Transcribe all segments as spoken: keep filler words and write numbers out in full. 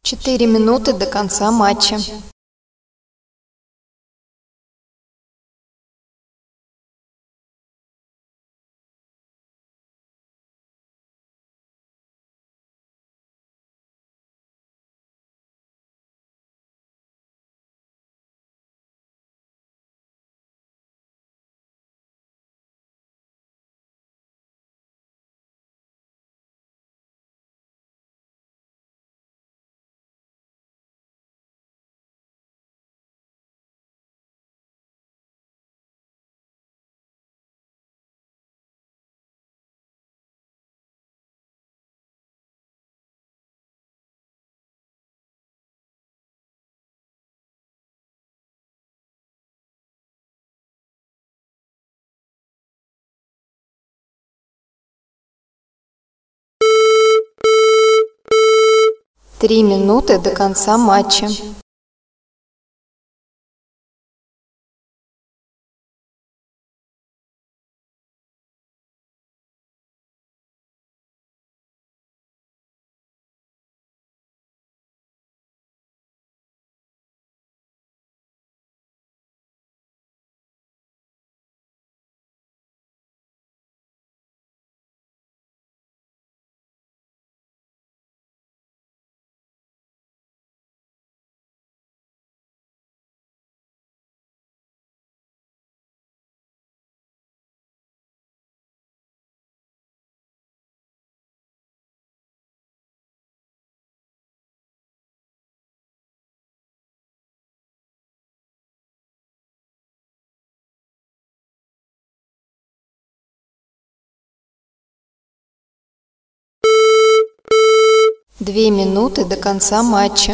Четыре минуты до конца матча. Три минуты до конца матча. Две минуты до конца матча.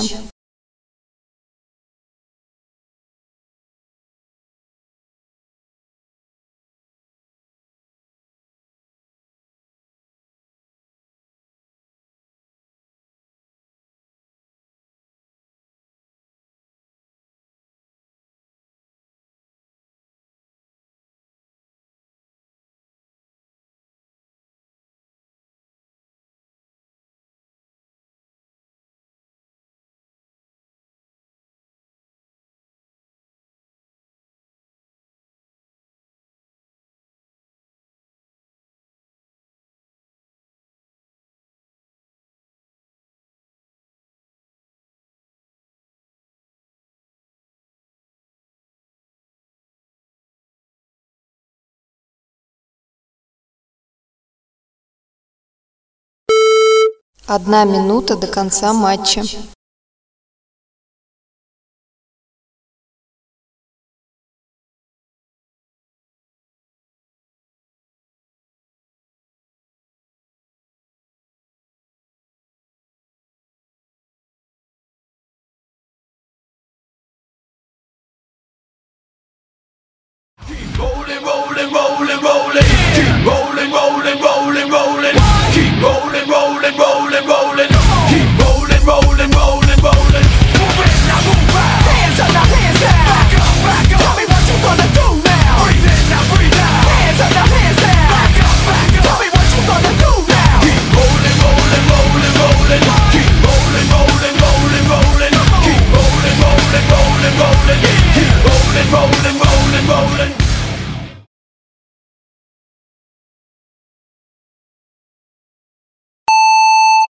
Одна минута до конца матча. Keep rolling, rolling, rolling, rolling. Keep rolling, rolling, rolling, rolling. Keep rolling, rolling, rolling, rolling. Keep rolling, rolling, rolling, rolling. Move it, now move out. Hands up, now hands down. Back up, back up. Tell me what you gonna do now. Breathe in, now breathe out. Hands up, now hands down. Back up, back up. Tell me what you gonna do now. Keep rolling, rolling, rolling, rolling. Keep rolling, rolling, rolling, rolling. Keep rolling, rolling, rolling, rolling. Keep rolling, rolling, rolling, rolling.